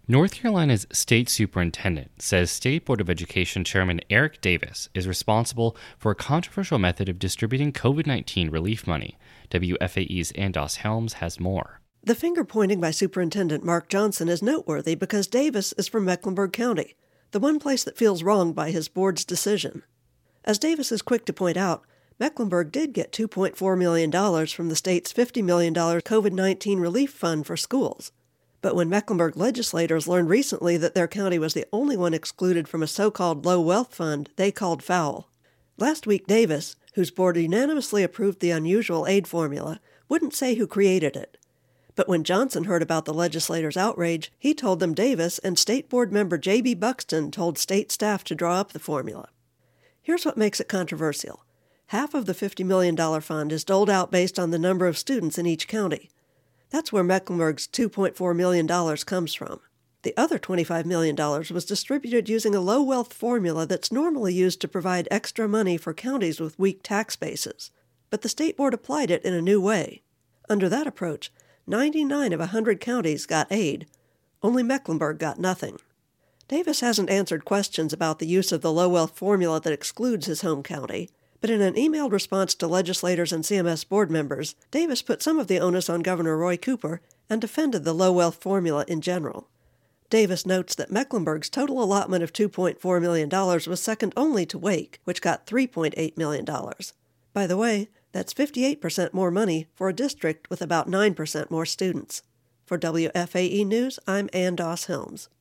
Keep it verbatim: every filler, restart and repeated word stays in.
North Carolina's state superintendent says State Board of Education Chairman Eric Davis is responsible for a controversial method of distributing COVID nineteen relief money. W F A E's Andos Helms has more. The finger pointing by Superintendent Mark Johnson is noteworthy because Davis is from Mecklenburg County, the one place that feels wronged by his board's decision. As Davis is quick to point out, Mecklenburg did get two point four million dollars from the state's fifty million dollars COVID nineteen relief fund for schools. But when Mecklenburg legislators learned recently that their county was the only one excluded from a so-called low-wealth fund, they called foul. Last week, Davis, whose board unanimously approved the unusual aid formula, wouldn't say who created it. But when Johnson heard about the legislators' outrage, he told them Davis and State Board member J B Buxton told state staff to draw up the formula. Here's what makes it controversial. Half of the fifty million dollars fund is doled out based on the number of students in each county. That's where Mecklenburg's two point four million dollars comes from. The other twenty-five million dollars was distributed using a low-wealth formula that's normally used to provide extra money for counties with weak tax bases. But the State Board applied it in a new way. Under that approach, ninety-nine of one hundred counties got aid. Only Mecklenburg got nothing. Davis hasn't answered questions about the use of the low-wealth formula that excludes his home county. But in an emailed response to legislators and C M S board members, Davis put some of the onus on Governor Roy Cooper and defended the low-wealth formula in general. Davis notes that Mecklenburg's total allotment of two point four million dollars was second only to Wake, which got three point eight million dollars. By the way, that's fifty-eight percent more money for a district with about nine percent more students. For W F A E News, I'm Ann Doss Helms.